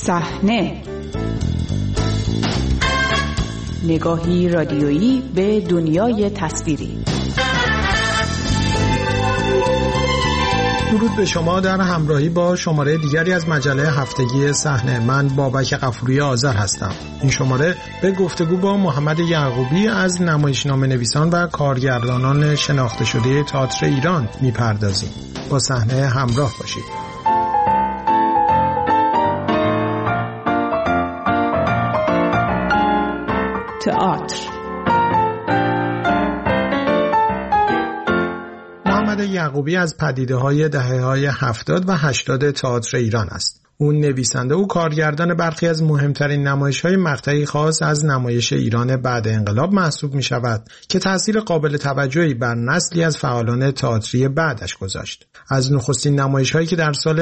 صحنه، نگاهی رادیویی به دنیای تصویری. درود به شما در همراهی با شماره دیگری از مجله هفتگی صحنه. من بابک غفوری آذر هستم. این شماره به گفتگو با محمد یعقوبی از نمایشنامه‌نویسان و کارگردانان شناخته شده تئاتر ایران میپردازیم. با صحنه همراه باشید. تئاتر. محمد یعقوبی از پدیده‌های دهه‌های 70 و 80 تئاتر ایران است. او نویسنده و کارگردان برخی از مهمترین نمایش‌های مقطعی خاص از نمایش ایران بعد انقلاب محسوب می‌شود که تأثیر قابل توجهی بر نسلی از فعالان تئاتری بعدش گذاشت. از نخستین نمایش‌هایی که در سال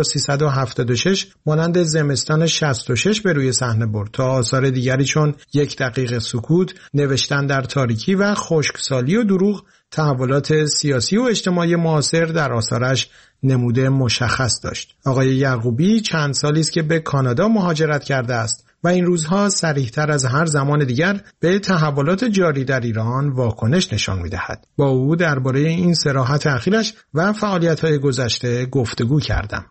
1376 مانند زمستان 66 به روی صحنه برد تا آثار دیگری چون یک دقیقه سکوت، نوشتن در تاریکی و خشکسالی و دروغ، تحولات سیاسی و اجتماعی معاصر در آثارش نموده مشخص داشت. آقای یعقوبی چند سالی است که به کانادا مهاجرت کرده است و این روزها صریح‌تر از هر زمان دیگر به تحولات جاری در ایران واکنش نشان می‌دهد. با او درباره این صراحت اخیرش و فعالیت‌های گذشته گفتگو کردم.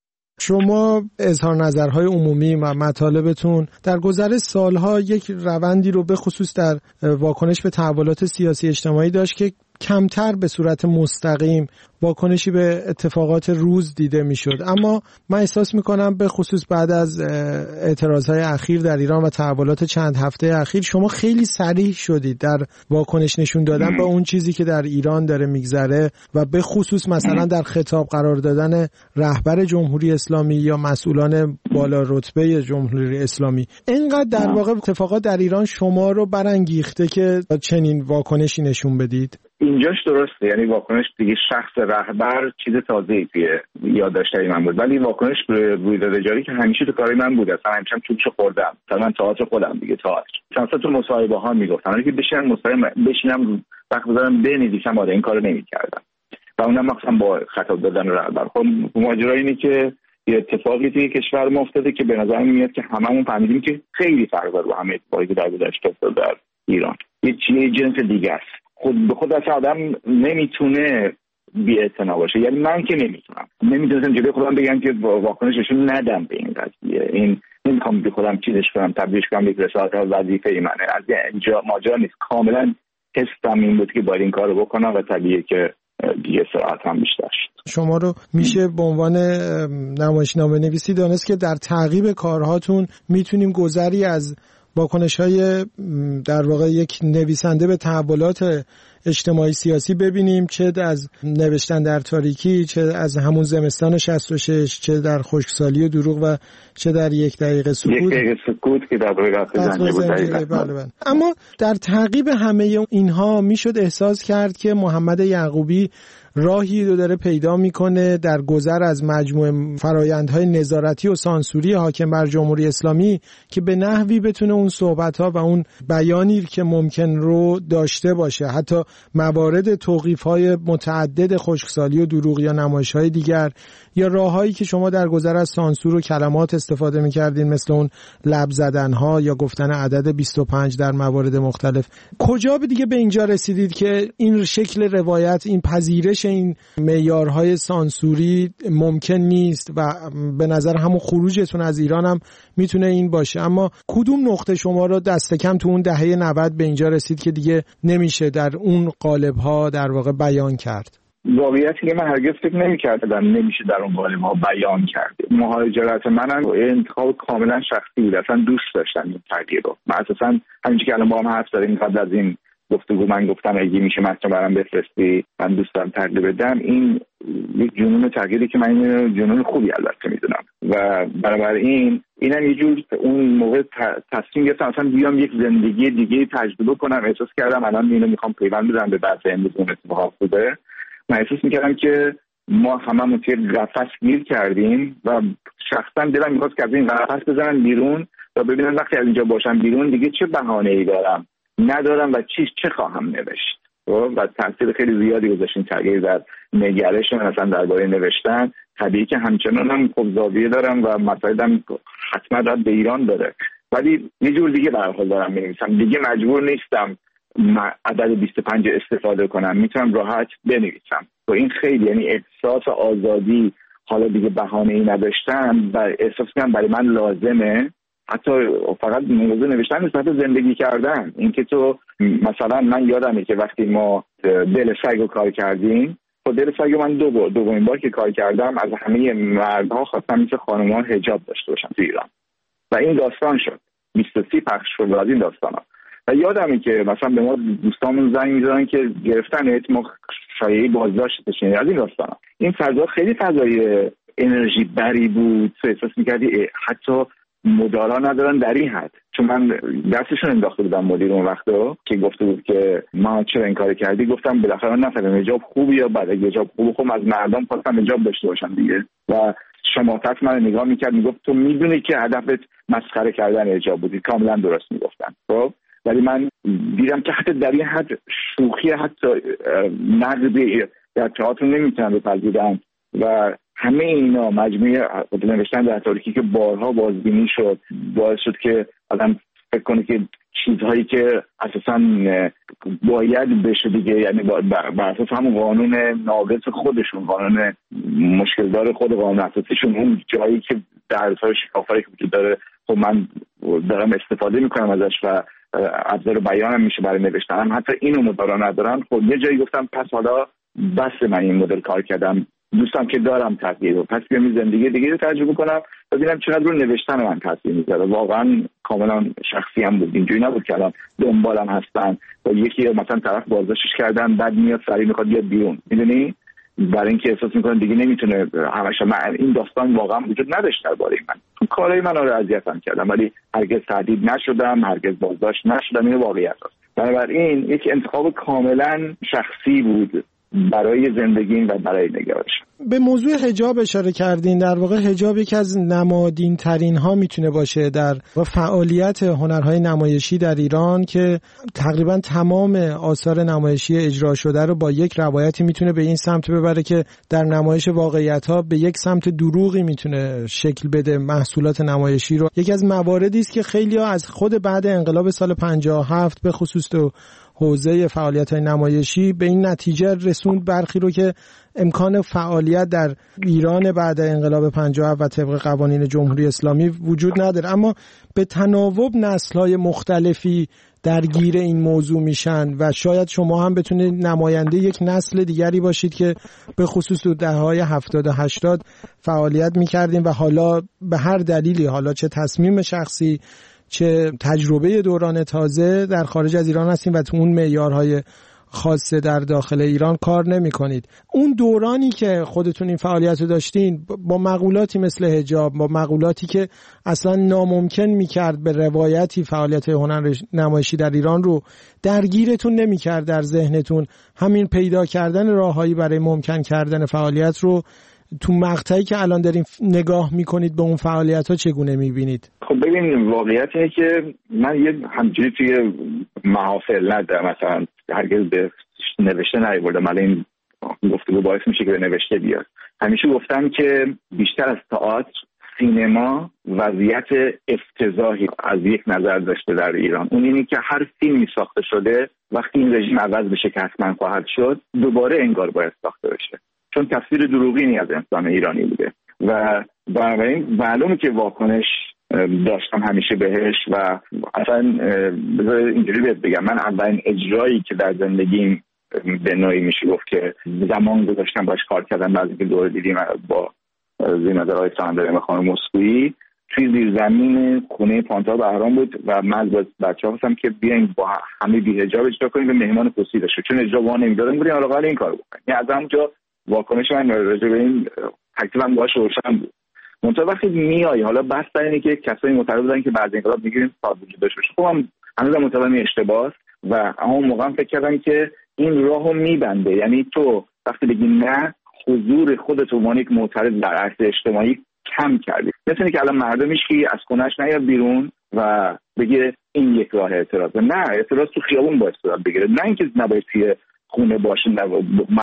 شما اظهار نظرهای عمومی و مطالبتون در گذر سالها یک روندی رو به خصوص در واکنش به تحولات سیاسی اجتماعی داشت که کمتر به صورت مستقیم واکنشی به اتفاقات روز دیده میشد، اما من احساس میکنم به خصوص بعد از اعتراضهای اخیر در ایران و تحولات چند هفته اخیر شما خیلی صریح شدید در واکنش نشون دادن به اون چیزی که در ایران داره میگذره و به خصوص مثلا در خطاب قرار دادن رهبر جمهوری اسلامی یا مسئولان بالا رتبه جمهوری اسلامی. اینقدر در واقع اتفاقات در ایران شما رو برانگیخته که چنین واکنشی نشون بدید؟ اینجاش درسته، یعنی واکنش دیگه شخص رهبر چیز تازه‌ای توی یادداشت‌های من بود، ولی واکنش به رویداد جاری که همیشه تو کارهای من بود، اصلا همیشه توش خوردم. مثلا من تئاتر خودم دیگه تئاتر چند تا مصاحبه‌ها میگفتن که بشینم وقت بذارم بنویسم، این کارو نمی‌کردم و اونم مثلا با خطاب دادن رهبر. خب ماجرا اینه که یه اتفاقی توی کشور ما افتاده که به نظر میاد که هممون فهمیدیم که خیلی فرق داره با همه اتفاقی که در گذشته افتاده در ایران. یه چیز جنس دیگه است. به خود اصلا آدم نمیتونه بی‌اعتنا باشه، یعنی من که نمیتونم جلوی خودم بگم که واکنششون ندم به این قضیه. این نمیخوام به خودم چیزش کنم، تبدیلش کنم به رسالت وظیفه منه. از اینجا ماجرا نیست. کاملا حسم این بود که باید این کارو بکنم و طبیعیه که دیگه سرعت هم بیشتر شد. شما رو میشه به عنوان نمایشنامه‌نویسی دانست که در تعقیب کارهاتون میتونیم گذری از واکنش‌های در واقع یک نویسنده به تحولات اجتماعی سیاسی ببینیم، چه از نوشتن در تاریکی، چه از همون زمستان 66، چه در خشکسالی و دروغ و چه در یک دقیقه سکوت. یک دقیقه سکوت که در رفع زنجیر بود. بله. اما در تعقیب همه اینها میشد احساس کرد که محمد یعقوبی راهی رو داره پیدا میکنه در گذر از مجموعه فرایندهای نظارتی و سانسوری حاکم بر جمهوری اسلامی که به نحوی بتونه اون صحبت‌ها و اون بیانی که ممکن رو داشته باشه، حتی موارد توقیف‌های متعدد خشکسالی و دروغ یا نمایش‌های دیگر یا راههایی که شما در گذر از سانسور و کلمات استفاده می‌کردین مثل اون لب زدن‌ها یا گفتن عدد 25 در موارد مختلف. کجا دیگه به اینجا رسیدید که این شکل روایت، این پذیرش این معیارهای سانسوری ممکن نیست و به نظر همون خروجتون از ایران هم میتونه این باشه، اما کدوم نقطه شما رو دست کم تو اون دهه 90 به اینجا رسید که دیگه نمیشه در اون قالب‌ها در واقع بیان کرد؟ واقعیتی که من هرگز فکر نمی‌کردم نمیشه در اون قالب‌ها بیان کرد. مهاجرت منم انتخاب کاملا شخصی بود، اصلا دوست داشتم این تغییر رو. من اساسا همینجوری که الان با هم حرف زدیم قبل از این گفتگو من گفتم اگه میشه متن برام بفرستی، من دوست دارم تغییر بدم. این یک جنون تغییری که من جنون خوبی البته میدونم و بنابراین اینم یه جور اون موقع تصمیم گرفتم اصلا بیام یک زندگی دیگه تجربه کنم. احساس کردم الان اینو میخوام پیوند بزنم به بحث امروز اون اتفاق بوده. من احساس میکردم که ما هممون توی قفس گیر کردیم و شخصا دلم میخواست که از این قفس بزنم بیرون و ببینم وقتی از اینجا باشم بیرون دیگه چه بهانه‌ای ندارم و چه خواهم نوشت. و تاثیر خیلی زیادی گذاشتین تغییر در نگرش مثلا درباره نوشتن. طبیعی که همچنان هم خب زاویه دارم و مسائلم حتما رد به ایران داره، ولی یه جور دیگه به هر حال دارم می‌نویسم دیگه. مجبور نیستم عدد 25 استفاده کنم، میتونم راحت بنویسم و این خیلی، یعنی احساس آزادی، حالا دیگه بهانه‌ای نداشتم و احساس کنم برای من لازمه. حتی فقط موضوع نوشتن نیست، حتی زندگی کردن. اینکه تو مثلا من یادمه که وقتی ما دل سگ رو کار کردیم، خب دل سگ من دومین بار که کار کردم از همه مردها خواستم مثل خانم‌ها حجاب داشته باشن تو ایران و این داستان شد 23 پخش شد از این داستانا. و یادمه که مثلا به ما دوستامون زنگ می‌زدن که گرفتن ما شایعه بازداشت بشین از این داستانا. این فضا خیلی فضای انرژی بری بود، تو احساس می‌کردی حتی مدارا ندارن در این حد. چون من دستشون انداخته بودم مدیر اون وقتا که گفته بود که ما چرا این کار کردی، گفتم بالاخره نفهمیدم حجاب خوبه یا بد. اگه حجاب خوبه خب از مردم خواستم حجاب داشته باشم دیگه. و شماتت من نگاه میکرد میگفت تو میدونی که هدفت مسخره کردن حجاب بودی. کاملا درست میگفتن. خب ولی من دیدم که حتی در این حد شوخی، حتی نقدی در تئاتر نمیتونن بپذیرن و همه اینا مجموعه نوشتن در تاریکی که بارها بازبینی شد باعث شد که آدم فکر کنه که چیزهایی که اساساً باید بشه دیگه، یعنی بر اساس همون قانون ناقص خودشون، قانون مشکل داره خود قانون اساسیشون، اون جایی که درس‌های شکافایی که وجود داره خب من دارم استفاده میکنم ازش و ابزار بیانم میشه برای نوشتنم، حتی اینو مدارا ندارن. خب یه جایی گفتم پس حالا بس من این مدل کار کردم، دوستم که دارم تغییر رو، پس بیام زندگی دیگه رو تجربه کنم ببینم چقدر رو نوشتن من تاثیر میذاره. واقعا کاملا شخصی هم بود، اینجوری نبود که الان دنبالم هستن و یکی مثلا طرف بازداشتش کردن بعد میاد سری میخواد بیاد بیرون، میدونی، برای اینکه احساس میکنه دیگه نمیتونه همش. من این داستان واقعا وجود نداشت درباره من. تو کارهای من رو اذیتم کردم ولی هرگز تهدید نشدم، هرگز بازداشت نشدم. این واقعیت است. بنابراین یک انتخاب کاملا شخصی بود برای زندگیم و برای نگارش. به موضوع حجاب اشاره کردین. در واقع حجاب یکی از نمادین ترین ها میتونه باشه در فعالیت هنرهای نمایشی در ایران که تقریبا تمام آثار نمایشی اجرا شده رو با یک روایتی میتونه به این سمت ببره که در نمایش واقعیت ها به یک سمت دروغی میتونه شکل بده محصولات نمایشی رو. یکی از مواردی است که خیلی ها از خود بعد انقلاب سال 57 به خصوص تو حوزه فعالیت‌های نمایشی به این نتیجه رسوند برخی رو که امکان فعالیت در ایران بعد انقلاب 57 و طبق قوانین جمهوری اسلامی وجود نداره، اما به تناوب نسل‌های مختلفی درگیر این موضوع میشن و شاید شما هم بتونید نماینده یک نسل دیگری باشید که به خصوص تو دهه‌های 70 و 80 فعالیت می‌کردین و حالا به هر دلیلی، حالا چه تصمیم شخصی چه تجربه دوران تازه در خارج از ایران هستین و تو اون معیارهای خاصه در داخل ایران کار نمی کنید. اون دورانی که خودتون این فعالیت رو داشتین با مقولاتی مثل حجاب، با مقولاتی که اصلا ناممکن می کرد به روایتی فعالیت هنر نمایشی در ایران رو درگیرتون نمی کرد در ذهنتون، همین پیدا کردن راههایی برای ممکن کردن فعالیت رو تو مقطعی که الان دارین نگاه میکنید به اون فعالیت ها چگونه میبینید؟ خب ببین، واقعیت اینه که من یه همجوری توی محافل ندارم، مثلا هرگز به نوشته نیاوردم، ولی این گفتگو باعث میشه که به نوشته بیاد. همیشه گفتم که بیشتر از تئاتر سینما وضعیت افتضاحی از یک نظر داشته در ایران. اون اینه که هر فیلمی ساخته شده وقتی این رژیم عوض بشه که حتما خواهد شد، دوباره انگار باید ساخته بشه، چون تصویر دروغینی از انسان ایرانی بوده و بنابراین معلومه که واکنش داشتم همیشه بهش. و اصلا بذار اینجوری بهت بگم، من اولین اجرایی که در زندگیم به نوعی میشه گفت که زمان گذاشتم باش کار کردم بعد اینکه دوره دیدیم با زینه‌دارای ساندرم خانم مسکویی توی زیرزمین خونه پانتا بهرام بود و من با بچه‌ها گفتم که بیاین با همه بی‌حجاب اجرا کنیم به مهمان خصوصی داشت، چون اجرا وانه نمی‌دادن بودیم حالا این کارو بکنیم. یعنی از همونجا واکنش من راجع به این تکلیفم باهاش روشن بود. منتها وقتی میای حالا بحث در اینه که کسایی معتقد بودن که بعد انقلاب میگیریم صاحب وجود داشته باشه. خب من هنوز معتقدم اشتباهه و اون موقع فکر کردم که این راهو میبنده. یعنی تو وقتی بگی نه، حضور خودت عنوان یک معترض در عرصه اجتماعی کم کردی. مثل اینکه الان مردم هیچکی از خونه‌اش نیاد بیرون و بگه این یک راه اعتراضه. نه، اعتراض تو خیابون باید صورت بگیره، نه اینکه نباید توی خونه باشه.